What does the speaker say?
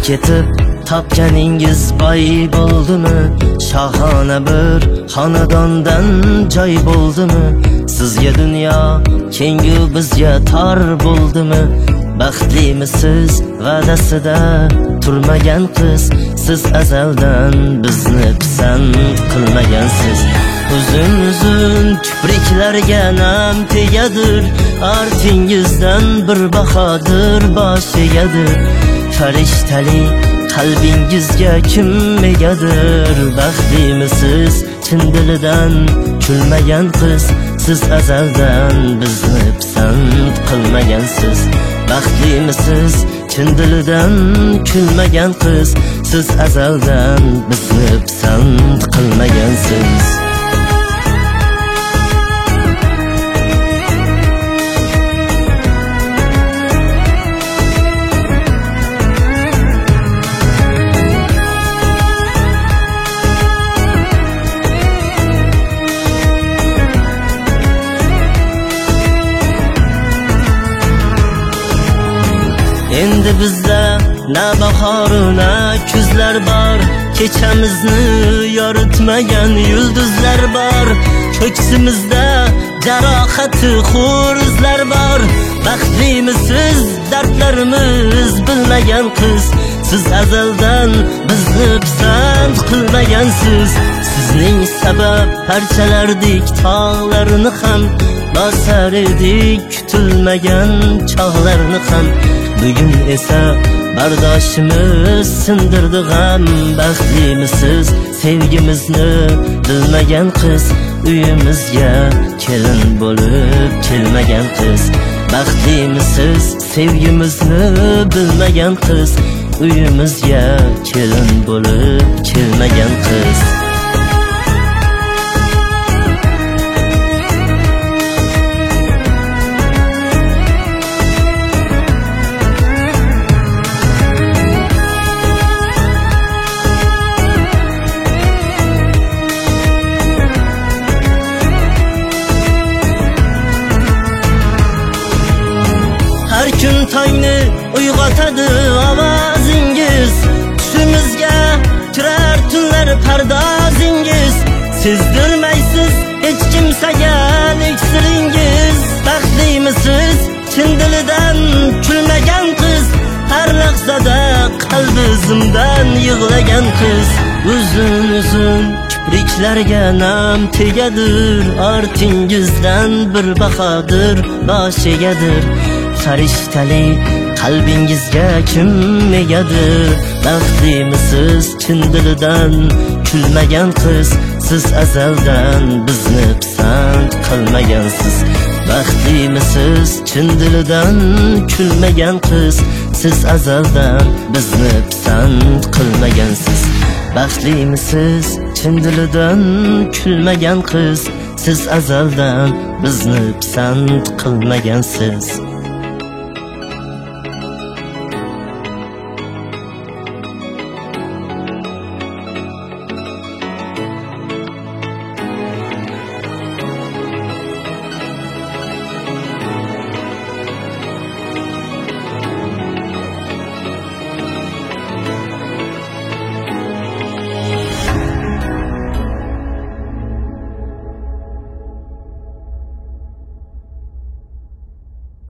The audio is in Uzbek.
ketib topganingiz boy bo'ldimi? Shohona bir xonadondan joy bo'ldimi? Sizga dunyo kengu bizga tor bo'ldimi? Baxtlimisiz va'dasida turmagan qiz, siz azaldan bizni pisand qilmagansiz. Uzun kipriklarga nam tegadir, ortingizdan bir bahodir bosh egadir. Farishtali qalbingizga kim egadir? Baxtlimisiz chin dilidan kulmagan qiz, siz azaldan bizni pisand qilmagansiz. Baxtlimisiz chin dilidan kulmagan qiz, siz azaldan bizni pisand qilmagansiz. Endi bizda na bahor na kuzlar bor, kechamizni yoritmagan yulduzlar bor. Ko'ksimizda jarohati xo'ruzlar bor. Baxtlimisiz dardlarimiz bilmagan qiz, siz azaldan bizni pisand qilmagansiz. Sizning sabab parchalardik tog'larni ham, bosar edik kutilmagan chog'larni ham. Bugun esa bardoshimiz sindirdi g'am. Baxtlimisiz sevgimizni bilmagan qiz, uyimizga kelin bo'lib kelmagan qiz. Baxtlimisiz sevgimizni bilmagan qiz, uyimizga kelin bo'lib kelmagan qiz. Har kun tongni uyg'otadi ovozingiz, tushimizga kirar tunlar pardozingiz. Sezdirmaysiz hech kimsaga iksiringiz. Baxtlimisiz chin dilidan kulmagan qiz, har lahzada qalbi zimdan yig'lagan qiz. Uzun kipriklarga nam tegadir, ortingizdan bir bahodir bosh egadir. Farishtali qalbingizga kim egadir? Baxtlimisiz chin dilidan kulmagan qiz, siz azaldan bizni pisand qilmagansiz. Baxtlimisiz chin dilidan kulmagan qiz, siz azaldan bizni pisand qilmagansiz. Baxtlimisiz chin dilidan kulmagan qiz, siz azaldan bizni pisand qilmagansiz.